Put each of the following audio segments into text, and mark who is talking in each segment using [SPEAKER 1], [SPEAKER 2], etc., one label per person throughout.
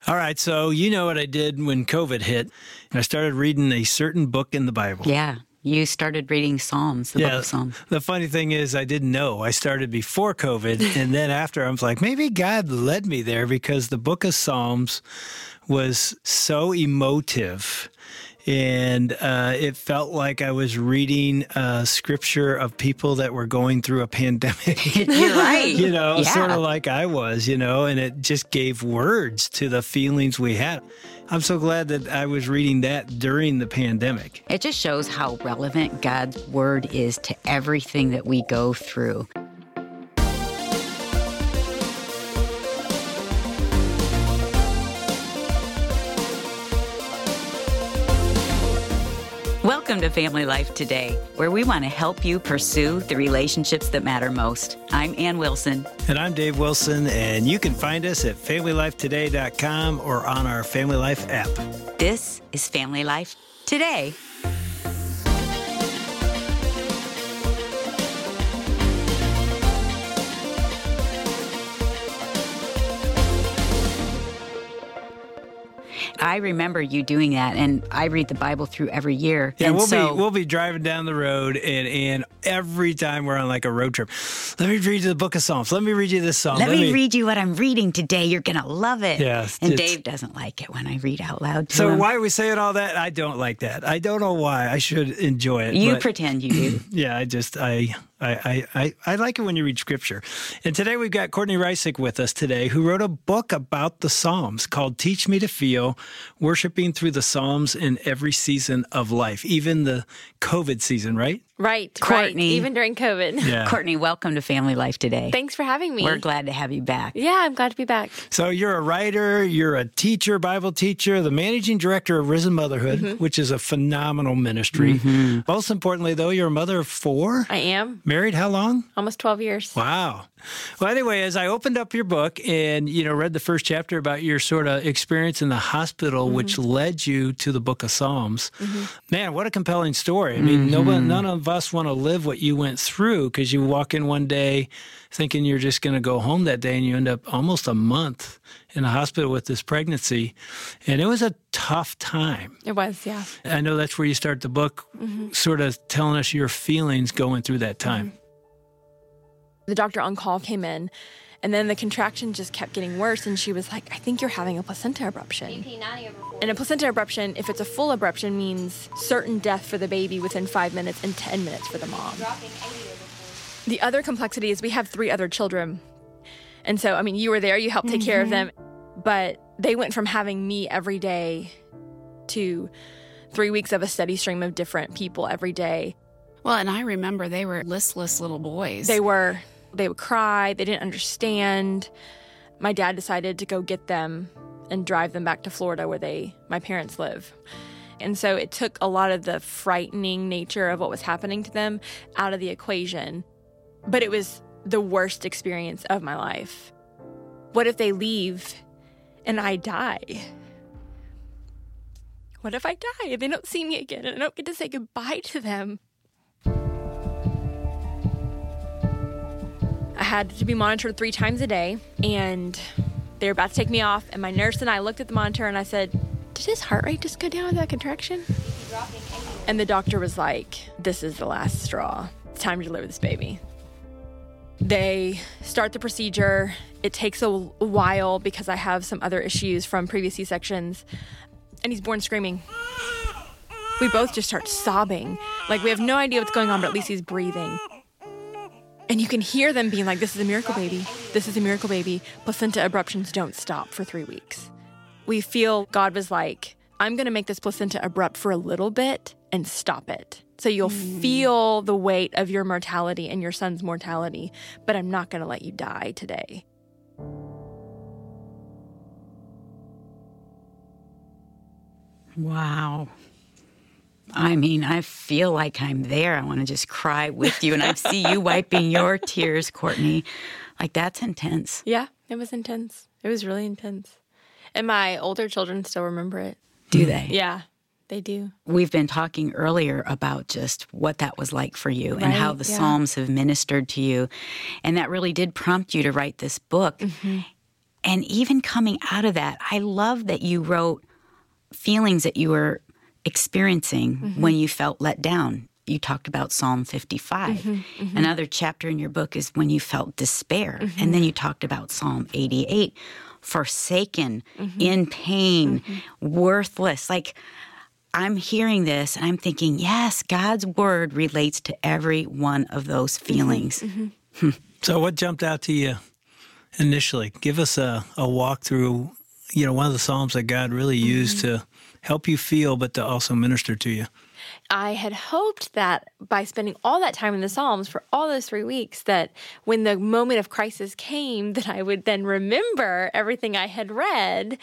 [SPEAKER 1] All right, so you know what I did when COVID hit. I started reading a certain book in the Bible.
[SPEAKER 2] Yeah, you started reading Psalms, the book of Psalms.
[SPEAKER 1] The funny thing is I didn't know. I started before COVID, and then after I was like, maybe God led me there because the book of Psalms was so emotive. And it felt like I was reading scripture of people that were going through a pandemic.
[SPEAKER 2] You're right.
[SPEAKER 1] Sort of like I was, and it just gave words to the feelings we had. I'm so glad that I was reading that during the pandemic.
[SPEAKER 2] It just shows how relevant God's word is to everything that we go through. Welcome to Family Life Today, where we want to help you pursue the relationships that matter most. I'm Ann Wilson.
[SPEAKER 1] And I'm Dave Wilson, and you can find us at FamilyLifeToday.com or on our Family Life app.
[SPEAKER 2] This is Family Life Today. I remember you doing that, and I read the Bible through every year.
[SPEAKER 1] Yeah, we'll be driving down the road, and every time we're on like a road trip, let me read you the book of Psalms. Let me read you this psalm.
[SPEAKER 2] Let me read you what I'm reading today. You're going to love it.
[SPEAKER 1] Yes.
[SPEAKER 2] And Dave doesn't like it when I read out loud to him.
[SPEAKER 1] So why are we saying all that? I don't like that. I don't know why. I should enjoy it.
[SPEAKER 2] You pretend you do.
[SPEAKER 1] Yeah, I like it when you read scripture. And today we've got Courtney Reisick with us today, who wrote a book about the Psalms called Teach Me to Feel, Worshiping Through the Psalms in Every Season of Life, even the COVID season, right?
[SPEAKER 3] Right.
[SPEAKER 2] Courtney.
[SPEAKER 3] Even during COVID.
[SPEAKER 1] Yeah.
[SPEAKER 2] Courtney, welcome to Family Life Today.
[SPEAKER 3] Thanks for having me.
[SPEAKER 2] We're glad to have you back.
[SPEAKER 3] Yeah, I'm glad to be back.
[SPEAKER 1] So you're a writer, you're a teacher, Bible teacher, the managing director of Risen Motherhood, which is a phenomenal ministry. Most importantly, though, you're a mother of 4.
[SPEAKER 3] I am.
[SPEAKER 1] Married how long?
[SPEAKER 3] Almost 12 years.
[SPEAKER 1] Wow. Well, anyway, as I opened up your book and, read the first chapter about your sort of experience in the hospital, which led you to the book of Psalms, man, what a compelling story. I mean, none of us want to live what you went through because you walk in one day thinking you're just going to go home that day and you end up almost a month in the hospital with this pregnancy. And it was a tough time.
[SPEAKER 3] It was, yeah.
[SPEAKER 1] I know that's where you start the book, sort of telling us your feelings going through that time.
[SPEAKER 3] The doctor on call came in, and then the contraction just kept getting worse, and she was like, I think you're having a placenta abruption. And a placenta abruption, if it's a full abruption, means certain death for the baby within 5 minutes and 10 minutes for the mom. The other complexity is we have 3 other children. And so, you were there, you helped take care of them, but they went from having me every day to 3 weeks of a steady stream of different people every day.
[SPEAKER 4] Well, and I remember they were listless little boys.
[SPEAKER 3] They would cry. They didn't understand. My dad decided to go get them and drive them back to Florida where my parents live. And so it took a lot of the frightening nature of what was happening to them out of the equation. But it was the worst experience of my life. What if they leave and I die? What if I die and they don't see me again and I don't get to say goodbye to them? I had to be monitored 3 times a day, and they were about to take me off, and my nurse and I looked at the monitor, and I said, did his heart rate just go down with that contraction? And the doctor was like, this is the last straw. It's time to deliver this baby. They start the procedure. It takes a while because I have some other issues from previous C-sections, and he's born screaming. We both just start sobbing. Like, we have no idea what's going on, but at least he's breathing. And you can hear them being like, this is a miracle baby. This is a miracle baby. Placenta abruptions don't stop for 3 weeks. We feel God was like, I'm going to make this placenta abrupt for a little bit and stop it. So you'll feel the weight of your mortality and your son's mortality, but I'm not going to let you die today.
[SPEAKER 2] Wow. I feel like I'm there. I want to just cry with you. And I see you wiping your tears, Courtney. Like, that's intense.
[SPEAKER 3] Yeah, it was intense. It was really intense. And my older children still remember it.
[SPEAKER 2] Do they?
[SPEAKER 3] Yeah, they do.
[SPEAKER 2] We've been talking earlier about just what that was like for you and how the Psalms have ministered to you. And that really did prompt you to write this book. And even coming out of that, I love that you wrote feelings that you were experiencing when you felt let down. You talked about Psalm 55. Another chapter in your book is when you felt despair. And then you talked about Psalm 88, forsaken, in pain, worthless. Like, I'm hearing this and I'm thinking, yes, God's word relates to every one of those feelings.
[SPEAKER 1] So what jumped out to you initially? Give us a walk through, one of the Psalms that God really used to help you feel, but to also minister to you.
[SPEAKER 3] I had hoped that by spending all that time in the Psalms for all those 3 weeks, that when the moment of crisis came, that I would then remember everything I had read,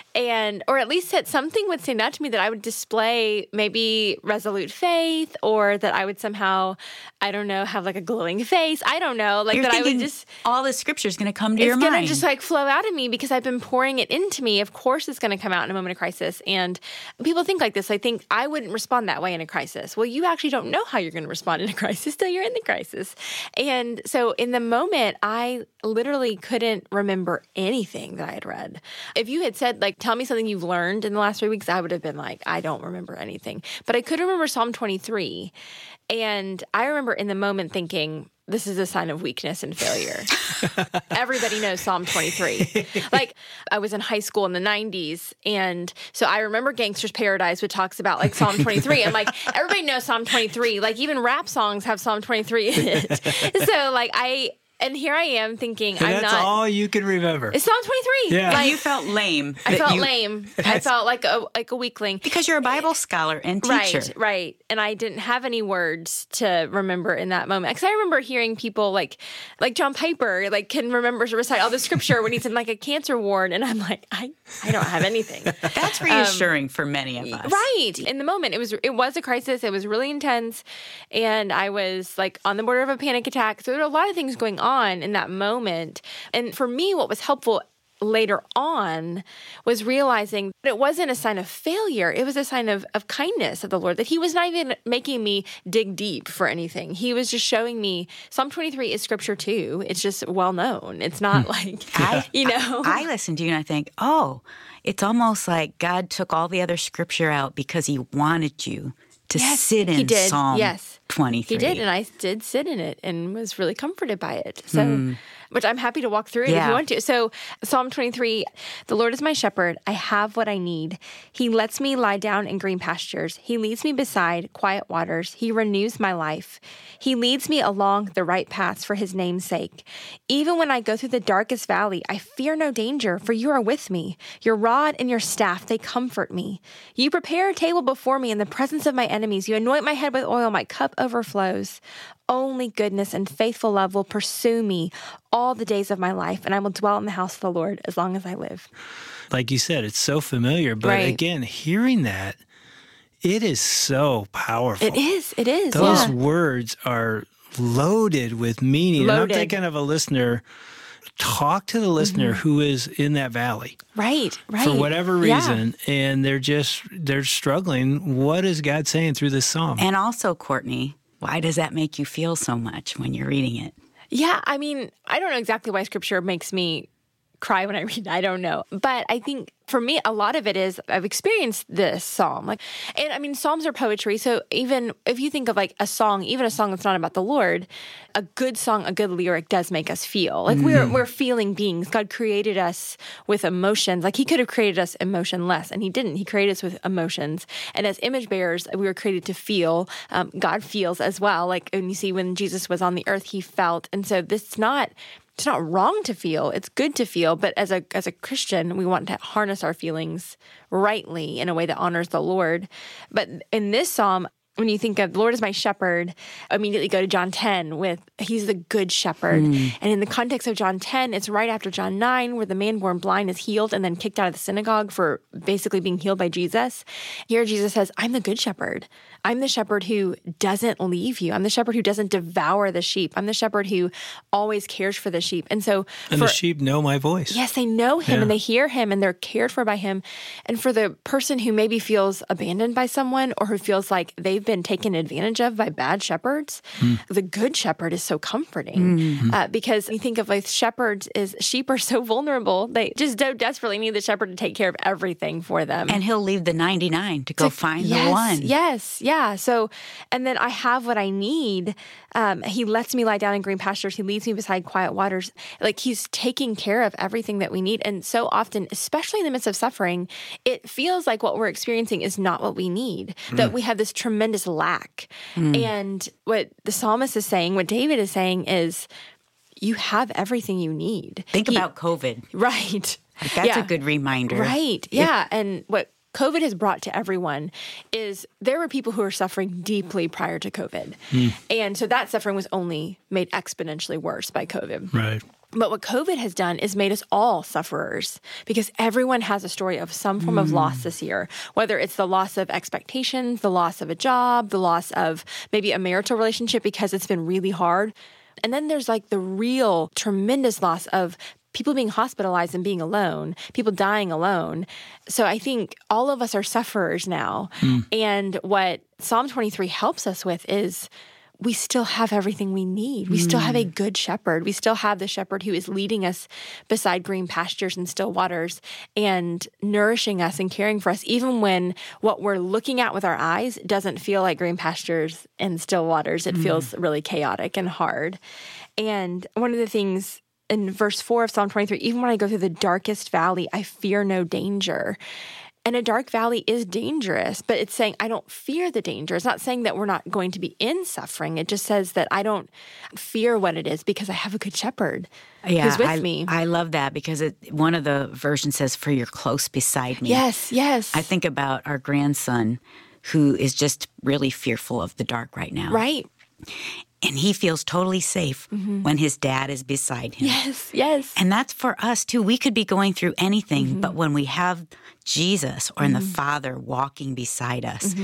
[SPEAKER 3] or at least that something would stand out to me, that I would display maybe resolute faith, or that I would somehow, I don't know, have like a glowing face. I don't know, like
[SPEAKER 2] You're
[SPEAKER 3] that I would
[SPEAKER 2] thinking
[SPEAKER 3] just
[SPEAKER 2] all the scripture is going to come to your mind.
[SPEAKER 3] It's going to just like flow out of me because I've been pouring it into me. Of course, it's going to come out in a moment of crisis, and people think like this. I think I wouldn't respond that way in a crisis. Well, you actually don't know how you're going to respond in a crisis till you're in the crisis. And so in the moment, I literally couldn't remember anything that I had read. If you had said, like, tell me something you've learned in the last 3 weeks, I would have been like, I don't remember anything. But I could remember Psalm 23. And I remember in the moment thinking, this is a sign of weakness and failure. Everybody knows Psalm 23. Like, I was in high school in the 90s, and so I remember Gangster's Paradise, which talks about, like, Psalm 23. And, like, everybody knows Psalm 23. Like, even rap songs have Psalm 23 in it. So, like, and here I am thinking,
[SPEAKER 1] And that's all you can remember.
[SPEAKER 3] It's Psalm 23.
[SPEAKER 1] Yeah.
[SPEAKER 3] Like,
[SPEAKER 2] you felt lame.
[SPEAKER 3] I felt lame. I felt like a weakling.
[SPEAKER 2] Because you're a Bible scholar and teacher.
[SPEAKER 3] Right. And I didn't have any words to remember in that moment. Because I remember hearing people like John Piper, like, can remember to recite all the scripture when he's in like a cancer ward. And I'm like, I don't have anything.
[SPEAKER 2] That's reassuring for many of us.
[SPEAKER 3] Right. In the moment, it was a crisis. It was really intense. And I was like on the border of a panic attack. So there were a lot of things going on in that moment. And for me, what was helpful later on was realizing that it wasn't a sign of failure. It was a sign of kindness of the Lord, that he was not even making me dig deep for anything. He was just showing me Psalm 23 is scripture too. It's just well known. It's not like,
[SPEAKER 2] I listen to you and I think, oh, it's almost like God took all the other scripture out because he wanted you to sit in Psalm 23.
[SPEAKER 3] He did, and I did sit in it and was really comforted by it. So, which I'm happy to walk through it if you want to. So Psalm 23, the Lord is my shepherd. I have what I need. He lets me lie down in green pastures. He leads me beside quiet waters. He renews my life. He leads me along the right paths for his name's sake. Even when I go through the darkest valley, I fear no danger, for you are with me. Your rod and your staff, they comfort me. You prepare a table before me in the presence of my enemies. You anoint my head with oil. My cup overflows. Only goodness and faithful love will pursue me all the days of my life, and I will dwell in the house of the Lord as long as I live.
[SPEAKER 1] Like you said, it's so familiar, but again, hearing that, it is so powerful.
[SPEAKER 3] It is.
[SPEAKER 1] Those words are loaded with meaning. And I'm thinking of a listener. Talk to the listener who is in that valley.
[SPEAKER 3] Right.
[SPEAKER 1] For whatever reason, and they're struggling. What is God saying through this psalm?
[SPEAKER 2] And also, Courtney, why does that make you feel so much when you're reading it?
[SPEAKER 3] Yeah, I mean, I don't know exactly why scripture makes me cry when I read it. I don't know. But I think for me, a lot of it is I've experienced this psalm. And I mean, psalms are poetry. So even if you think of like a song, even a song that's not about the Lord, a good song, a good lyric does make us feel. Like we're feeling beings. God created us with emotions. Like he could have created us emotionless, and he didn't. He created us with emotions. And as image bearers, we were created to feel. God feels as well. Like when you see when Jesus was on the earth, he felt. And so it's not wrong to feel. It's good to feel. But as a Christian, we want to harness our feelings rightly in a way that honors the Lord. But in this psalm, when you think of the Lord is my shepherd, immediately go to John 10 with he's the good shepherd. And in the context of John 10, it's right after John 9 where the man born blind is healed and then kicked out of the synagogue for basically being healed by Jesus. Here Jesus says, I'm the good shepherd. I'm the shepherd who doesn't leave you. I'm the shepherd who doesn't devour the sheep. I'm the shepherd who always cares for the sheep. And
[SPEAKER 1] the sheep know my voice.
[SPEAKER 3] Yes, they know him and they hear him and they're cared for by him. And for the person who maybe feels abandoned by someone or who feels like they've we've been taken advantage of by bad shepherds, the good shepherd is so comforting because you think of like shepherds sheep are so vulnerable. They just so desperately need the shepherd to take care of everything for them.
[SPEAKER 2] And he'll leave the 99 to go find the one.
[SPEAKER 3] Yes. Yeah. So, and then I have what I need. He lets me lie down in green pastures. He leads me beside quiet waters. Like he's taking care of everything that we need. And so often, especially in the midst of suffering, it feels like what we're experiencing is not what we need, that we have this tremendous lack. And what the psalmist is saying, what David is saying is, you have everything you need.
[SPEAKER 2] Think about COVID.
[SPEAKER 3] Right.
[SPEAKER 2] Like that's a good reminder.
[SPEAKER 3] Right. Yeah. And what COVID has brought to everyone is there were people who were suffering deeply prior to COVID. And so that suffering was only made exponentially worse by COVID.
[SPEAKER 1] Right.
[SPEAKER 3] But what COVID has done is made us all sufferers because everyone has a story of some form of loss this year, whether it's the loss of expectations, the loss of a job, the loss of maybe a marital relationship because it's been really hard. And then there's like the real tremendous loss of people being hospitalized and being alone, people dying alone. So I think all of us are sufferers now. And what Psalm 23 helps us with is we still have everything we need. We still have a good shepherd. We still have the shepherd who is leading us beside green pastures and still waters and nourishing us and caring for us, even when what we're looking at with our eyes doesn't feel like green pastures and still waters. It feels really chaotic and hard. And one of the things in verse 4 of Psalm 23, even when I go through the darkest valley, I fear no danger. And a dark valley is dangerous, but it's saying I don't fear the danger. It's not saying that we're not going to be in suffering. It just says that I don't fear what it is because I have a good shepherd who's with me.
[SPEAKER 2] I love that because one of the versions says, for you're close beside me.
[SPEAKER 3] Yes, yes.
[SPEAKER 2] I think about our grandson who is just really fearful of the dark right now.
[SPEAKER 3] Right.
[SPEAKER 2] And he feels totally safe when his dad is beside him.
[SPEAKER 3] Yes, yes.
[SPEAKER 2] And that's for us, too. We could be going through anything, but when we have Jesus or the Father walking beside us,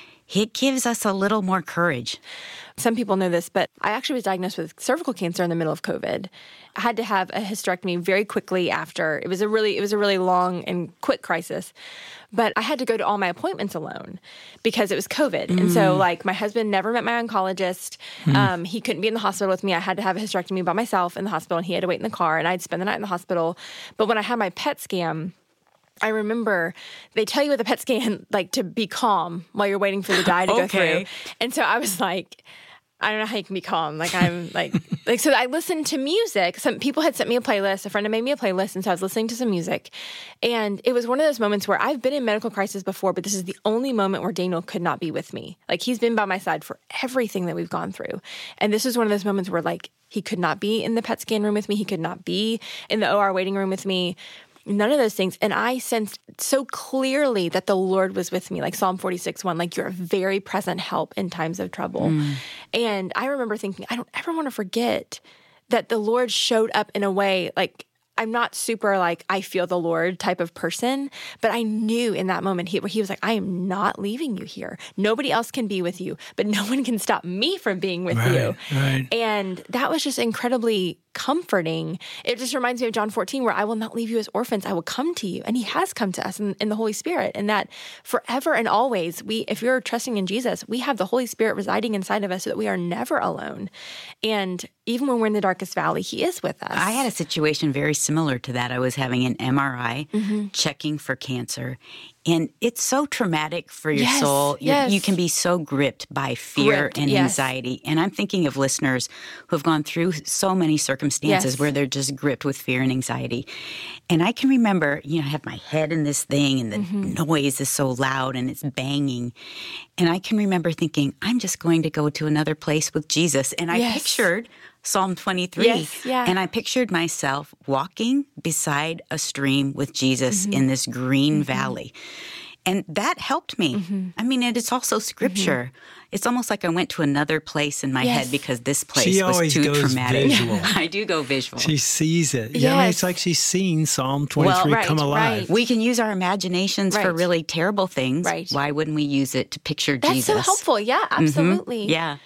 [SPEAKER 2] it gives us a little more courage.
[SPEAKER 3] Some people know this, but I actually was diagnosed with cervical cancer in the middle of COVID. I had to have a hysterectomy very quickly after. It was a really long and quick crisis. But I had to go to all my appointments alone because it was COVID. And so, like, my husband never met my oncologist. He couldn't be in the hospital with me. I had to have a hysterectomy by myself in the hospital, and he had to wait in the car, and I'd spend the night in the hospital. But when I had my PET scan, I remember they tell you with a PET scan, like, to be calm while you're waiting for the dye to go through. And so I was like, I don't know how you can be calm. Like, I'm like, so I listened to music. Some people had sent me a playlist. A friend had made me a playlist. And so I was listening to some music. And it was one of those moments where I've been in medical crisis before, but this is the only moment where Daniel could not be with me. Like, he's been by my side for everything that we've gone through. And this is one of those moments where, like, he could not be in the PET scan room with me. He could not be in the OR waiting room with me. None of those things. And I sensed so clearly that the Lord was with me, like Psalm 46:1, like you're a very present help in times of trouble. And I remember thinking, I don't ever want to forget that the Lord showed up in a way, like, I'm not super like, I feel the Lord type of person, but I knew in that moment he was like, I am not leaving you here. Nobody else can be with you, but no one can stop me from being with you.
[SPEAKER 1] Right.
[SPEAKER 3] And that was just incredibly comforting. It just reminds me of John 14, where I will not leave you as orphans. I will come to you. And he has come to us in the Holy Spirit. And that forever and always, if you're trusting in Jesus, we have the Holy Spirit residing inside of us so that we are never alone. And even when we're in the darkest valley, he is with us.
[SPEAKER 2] I had a situation very similar to that. I was having an MRI, checking for cancer. And it's so traumatic for your soul. You can be so gripped by fear and anxiety. And I'm thinking of listeners who have gone through so many circumstances where they're just gripped with fear and anxiety. And I can remember, I have my head in this thing and the noise is so loud and it's banging. And I can remember thinking, I'm just going to go to another place with Jesus. And I pictured Psalm 23. And I pictured myself walking beside a stream with Jesus in this green valley. And that helped me. I mean, and it's also scripture. It's almost like I went to another place in my head because this place was too traumatic.
[SPEAKER 1] Visual.
[SPEAKER 2] I do go visual.
[SPEAKER 1] She sees it. Yeah, I mean, it's like she's seen Psalm 23 come alive.
[SPEAKER 2] We can use our imaginations for really terrible things. Why wouldn't we use it to picture Jesus?
[SPEAKER 3] That's so helpful. Yeah, absolutely.
[SPEAKER 2] Yeah.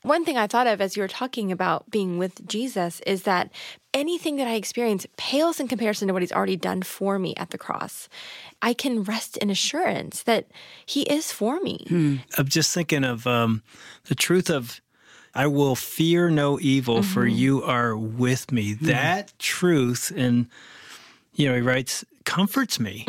[SPEAKER 3] One thing I thought of as you were talking about being with Jesus is that anything that I experience pales in comparison to what he's already done for me at the cross. I can rest in assurance that he is for me.
[SPEAKER 1] I'm just thinking of the truth of, I will fear no evil, for you are with me. That truth, and, he writes, comforts me.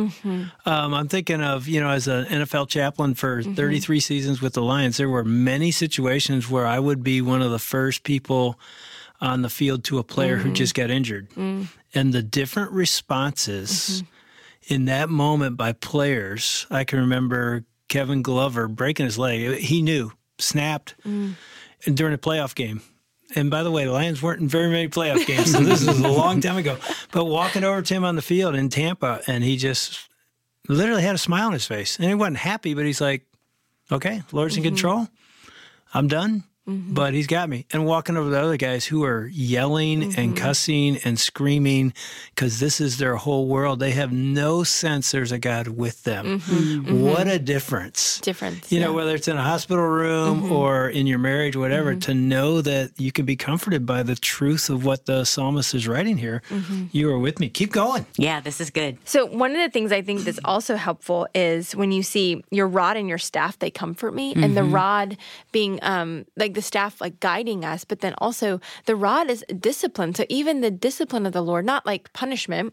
[SPEAKER 1] I'm thinking of, as an NFL chaplain for 33 seasons with the Lions, there were many situations where I would be one of the first people on the field to a player who just got injured. And the different responses in that moment by players, I can remember Kevin Glover breaking his leg. He knew, snapped, and during a playoff game. And by the way, the Lions weren't in very many playoff games, so this was a long time ago. But walking over to him on the field in Tampa, and he just literally had a smile on his face. And he wasn't happy, but he's like, okay, Lord's in control. I'm done. But he's got me. And walking over to the other guys who are yelling and cussing and screaming because this is their whole world. They have no sense there's a God with them. What a difference. Whether it's in a hospital room or in your marriage, whatever, to know that you can be comforted by the truth of what the psalmist is writing here. You are with me. Keep going.
[SPEAKER 2] Yeah, this is good.
[SPEAKER 3] So one of the things I think that's also helpful is when you see your rod and your staff, they comfort me. And the rod being like the staff like guiding us, but then also the rod is discipline. So even the discipline of the Lord, not like punishment,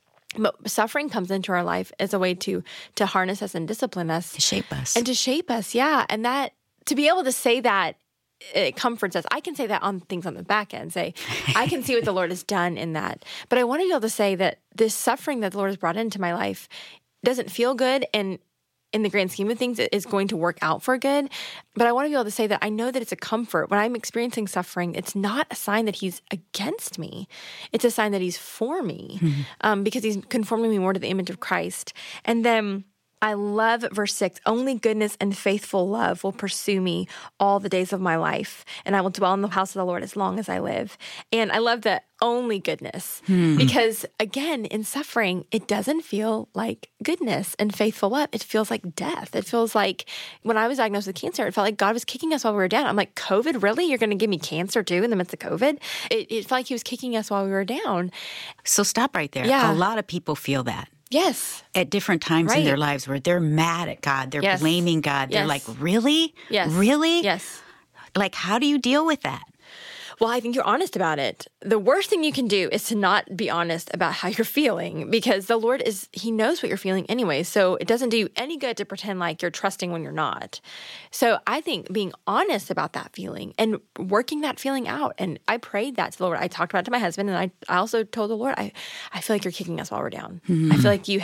[SPEAKER 3] but suffering comes into our life as a way to harness us and discipline us.
[SPEAKER 2] To shape us.
[SPEAKER 3] And to shape us, yeah. And that, to be able to say that, it comforts us. I can say that on things on the back end, say, I can see what the Lord has done in that. But I want to be able to say that this suffering that the Lord has brought into my life doesn't feel good, and in the grand scheme of things, it is going to work out for good. But I want to be able to say that I know that it's a comfort. When I'm experiencing suffering, it's not a sign that he's against me. It's a sign that he's for me because he's conforming me more to the image of Christ. And then I love verse 6, only goodness and faithful love will pursue me all the days of my life, and I will dwell in the house of the Lord as long as I live. And I love that only goodness because, again, in suffering, it doesn't feel like goodness and faithful love. It feels like death. It feels like when I was diagnosed with cancer, it felt like God was kicking us while we were down. I'm like, COVID, really? You're going to give me cancer too in the midst of COVID? It felt like he was kicking us while we were down.
[SPEAKER 2] So stop right there.
[SPEAKER 3] Yeah.
[SPEAKER 2] A lot of people feel that.
[SPEAKER 3] Yes.
[SPEAKER 2] At different times in their lives where they're mad at God. They're blaming God. They're like, really?
[SPEAKER 3] Yes.
[SPEAKER 2] Really?
[SPEAKER 3] Yes.
[SPEAKER 2] Like, how do you deal with that?
[SPEAKER 3] Well, I think you're honest about it. The worst thing you can do is to not be honest about how you're feeling, because the Lord he knows what you're feeling anyway. So it doesn't do you any good to pretend like you're trusting when you're not. So I think being honest about that feeling and working that feeling out. And I prayed that to the Lord. I talked about it to my husband, and I also told the Lord, I feel like you're kicking us while we're down. I feel like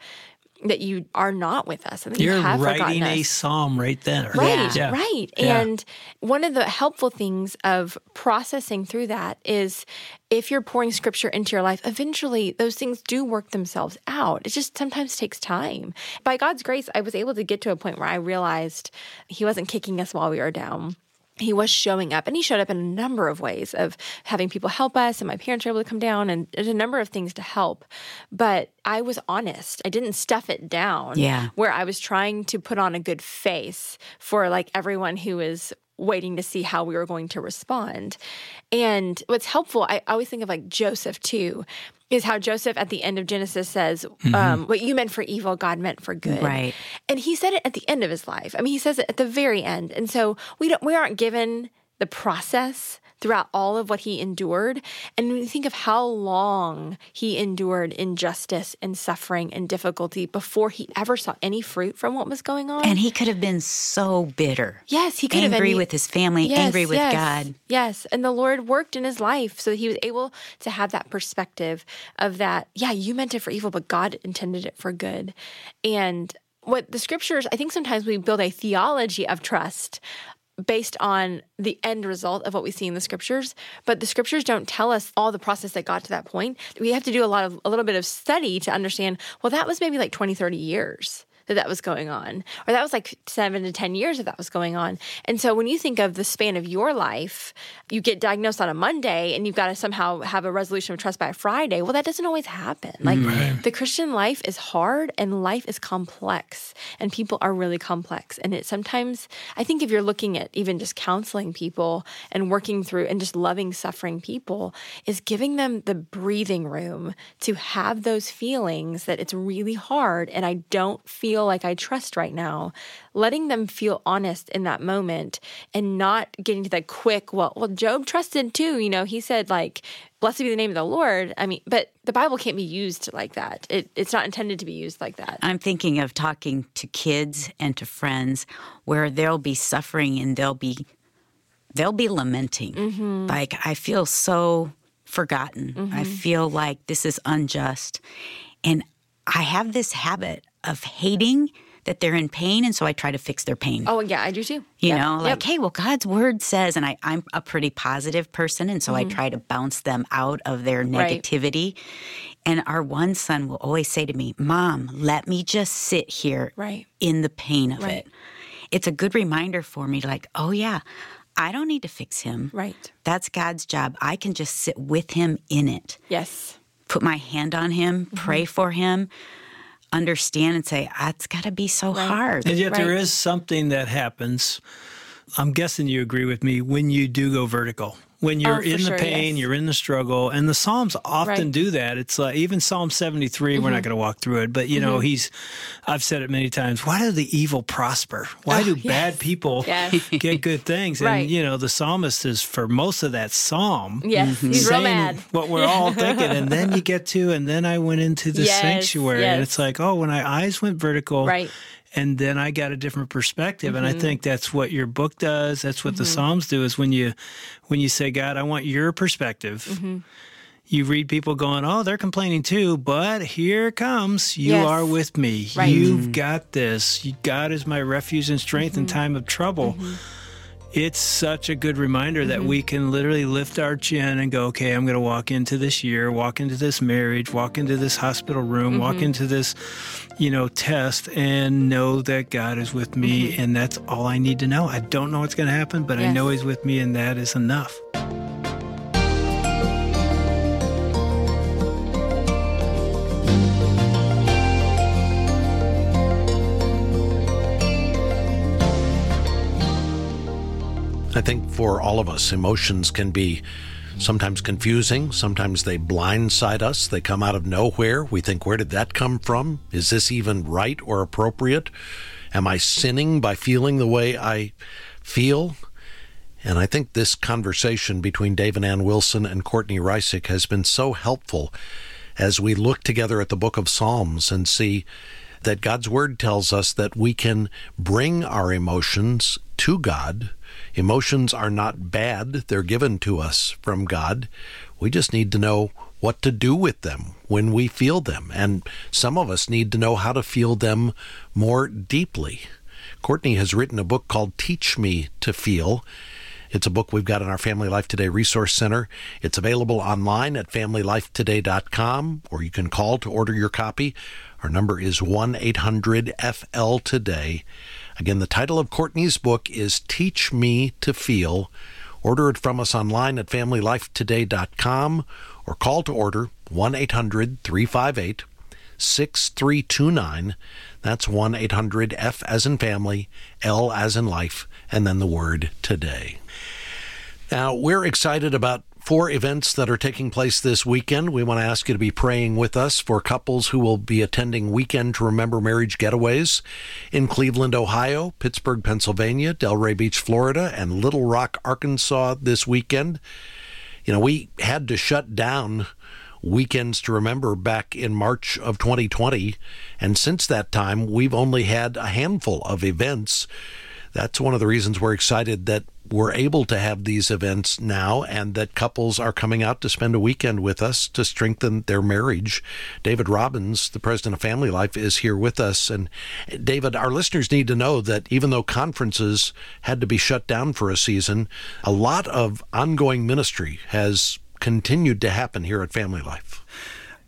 [SPEAKER 3] that you are not with us. And that
[SPEAKER 1] You're
[SPEAKER 3] you have
[SPEAKER 1] writing a psalm right then.
[SPEAKER 3] Right,
[SPEAKER 1] Yeah.
[SPEAKER 3] right.
[SPEAKER 1] Yeah.
[SPEAKER 3] And one of the helpful things of processing through that is if you're pouring scripture into your life, eventually those things do work themselves out. It just sometimes takes time. By God's grace, I was able to get to a point where I realized he wasn't kicking us while we were down. He was showing up, and he showed up in a number of ways of having people help us, and my parents were able to come down, and there's a number of things to help. But I was honest. I didn't stuff it down where I was trying to put on a good face for like everyone who was waiting to see how we were going to respond. And what's helpful, I always think of like Joseph too, is how Joseph at the end of Genesis says, what you meant for evil, God meant for good.
[SPEAKER 2] Right.
[SPEAKER 3] And he said it at the end of his life. I mean, he says it at the very end. And so we aren't given the process throughout all of what he endured. And when you think of how long he endured injustice and suffering and difficulty before he ever saw any fruit from what was going on.
[SPEAKER 2] And he could have been so bitter.
[SPEAKER 3] Yes, he could have been.
[SPEAKER 2] Angry with his family, angry with God.
[SPEAKER 3] Yes, and the Lord worked in his life so that he was able to have that perspective of that, you meant it for evil, but God intended it for good. And what the scriptures, I think sometimes we build a theology of trust based on the end result of what we see in the scriptures, but the scriptures don't tell us all the process that got to that point. We have to do a little bit of study to understand, well, that was maybe like 20, 30 years that was going on, or that was like 7 to 10 years that was going on. And so when you think of the span of your life, you get diagnosed on a Monday and you've got to somehow have a resolution of trust by a Friday. Well, that doesn't always happen. Like the Christian life is hard and life is complex, and people are really complex. And it sometimes, I think if you're looking at even just counseling people and working through and just loving suffering people, is giving them the breathing room to have those feelings that it's really hard and I don't feel like I trust right now. Letting them feel honest in that moment and not getting to that quick, well, Job trusted too. You know, he said like, blessed be the name of the Lord. I mean, but the Bible can't be used like that. It's not intended to be used like that.
[SPEAKER 2] I'm thinking of talking to kids and to friends where they'll be suffering and they'll be lamenting. Like, I feel so forgotten. I feel like this is unjust. And I have this habit of hating that they're in pain, and so I try to fix their pain.
[SPEAKER 3] Oh, yeah, I do too.
[SPEAKER 2] You know, like, hey, well, God's word says, and I'm a pretty positive person, and so I try to bounce them out of their negativity. Right. And our one son will always say to me, Mom, let me just sit here in the pain of it. It's a good reminder for me, like, oh, yeah, I don't need to fix him. Right. That's God's job. I can just sit with him in it.
[SPEAKER 3] Yes.
[SPEAKER 2] Put my hand on him, pray for him, understand and say, it's got to be so hard.
[SPEAKER 1] And yet there is something that happens, I'm guessing you agree with me, when you do go vertical. When you're in the pain, you're in the struggle, and the Psalms often do that. It's like even Psalm 73, we're not going to walk through it, but you know, I've said it many times, why do the evil prosper? Why do bad people get good things? And you know, the psalmist is for most of that psalm
[SPEAKER 3] he's real mad.
[SPEAKER 1] What we're all thinking, and then you get to, and then I went into the sanctuary, and it's like, oh, when my eyes went vertical, and then I got a different perspective. And I think that's what your book does. That's what the Psalms do, is when you say, God, I want your perspective. You read people going, oh, they're complaining too, but here it comes. You are with me. You've got this. God is my refuge and strength in time of trouble. It's such a good reminder that we can literally lift our chin and go, okay, I'm going to walk into this year, walk into this marriage, walk into this hospital room, walk into this, you know, test, and know that God is with me, and that's all I need to know. I don't know what's going to happen, but I know he's with me, and that is enough.
[SPEAKER 5] I think for all of us, emotions can be sometimes confusing. Sometimes they blindside us. They come out of nowhere. We think, where did that come from? Is this even right or appropriate? Am I sinning by feeling the way I feel? And I think this conversation between Dave and Ann Wilson and Courtney Reissig has been so helpful as we look together at the book of Psalms and see that God's word tells us that we can bring our emotions to God. Emotions are not bad. They're given to us from God. We just need to know what to do with them when we feel them. And some of us need to know how to feel them more deeply. Courtney has written a book called Teach Me to Feel. It's a book we've got in our Family Life Today Resource Center. It's available online at FamilyLifeToday.com, or you can call to order your copy. Our number is 1-800-FL-TODAY. Again, the title of Courtney's book is Teach Me to Feel. Order it from us online at FamilyLifeToday.com, or call to order 1-800-358-6329. That's 1-800-F as in family, L as in life, and then the word today. Now, we're excited about 4 events that are taking place this weekend. We want to ask you to be praying with us for couples who will be attending Weekend to Remember Marriage Getaways in Cleveland, Ohio, Pittsburgh, Pennsylvania, Delray Beach, Florida, and Little Rock, Arkansas this weekend. You know, we had to shut down Weekends to Remember back in March of 2020, and since that time, we've only had a handful of events. That's one of the reasons we're excited that we're able to have these events now, and that couples are coming out to spend a weekend with us to strengthen their marriage. David Robbins, the president of Family Life, is here with us. And David, our listeners need to know that even though conferences had to be shut down for a season, a lot of ongoing ministry has continued to happen here at Family Life.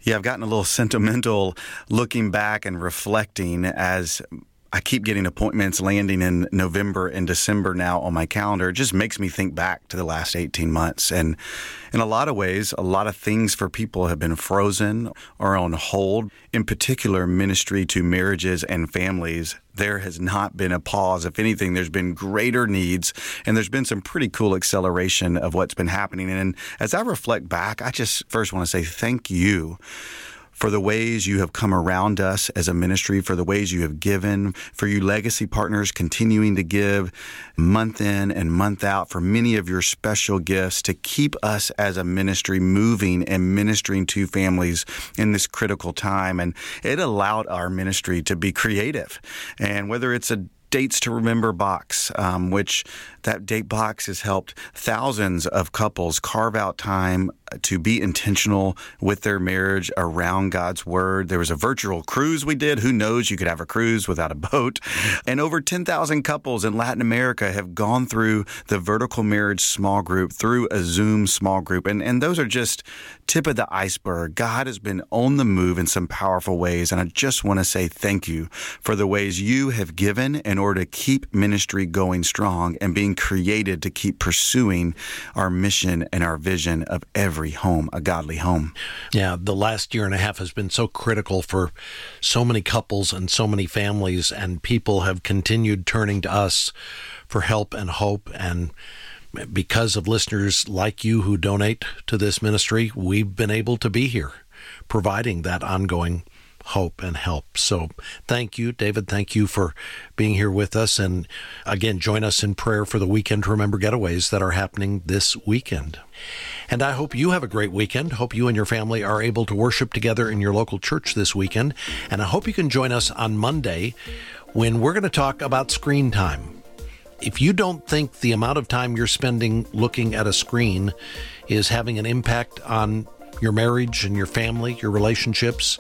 [SPEAKER 6] Yeah, I've gotten a little sentimental looking back and reflecting as I keep getting appointments landing in November and December now on my calendar. It just makes me think back to the last 18 months. And in a lot of ways, a lot of things for people have been frozen or on hold. In particular, ministry to marriages and families, there has not been a pause. If anything, there's been greater needs, and there's been some pretty cool acceleration of what's been happening. And as I reflect back, I just first want to say thank you for the ways you have come around us as a ministry, for the ways you have given, for you legacy partners continuing to give month in and month out, for many of your special gifts to keep us as a ministry moving and ministering to families in this critical time. And it allowed our ministry to be creative. And whether it's a Dates to Remember box, which that date box has helped thousands of couples carve out time to be intentional with their marriage around God's Word. There was a virtual cruise we did. Who knows? You could have a cruise without a boat. And over 10,000 couples in Latin America have gone through the Vertical Marriage Small Group, through a Zoom small group. And those are just tip of the iceberg. God has been on the move in some powerful ways. And I just want to say thank you for the ways you have given in order to keep ministry going strong and being created to keep pursuing our mission and our vision of every home, a godly home.
[SPEAKER 5] Yeah, the last year and a half has been so critical for so many couples and so many families, and people have continued turning to us for help and hope. And because of listeners like you who donate to this ministry, we've been able to be here providing that ongoing hope and help. So thank you, David. Thank you for being here with us. And again, join us in prayer for the Weekend to Remember getaways that are happening this weekend. And I hope you have a great weekend. Hope you and your family are able to worship together in your local church this weekend. And I hope you can join us on Monday when we're going to talk about screen time. If you don't think the amount of time you're spending looking at a screen is having an impact on your marriage and your family, your relationships,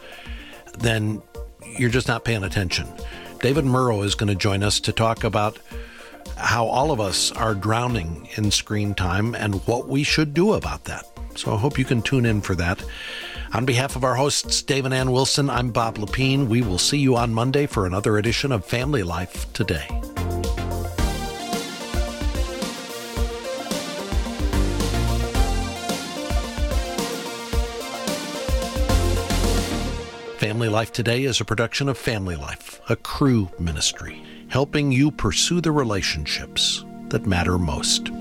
[SPEAKER 5] then you're just not paying attention. David Murrow is going to join us to talk about how all of us are drowning in screen time and what we should do about that. So I hope you can tune in for that. On behalf of our hosts, Dave and Ann Wilson, I'm Bob Lepine. We will see you on Monday for another edition of Family Life Today. Family Life Today is a production of Family Life, a Cru ministry, helping you pursue the relationships that matter most.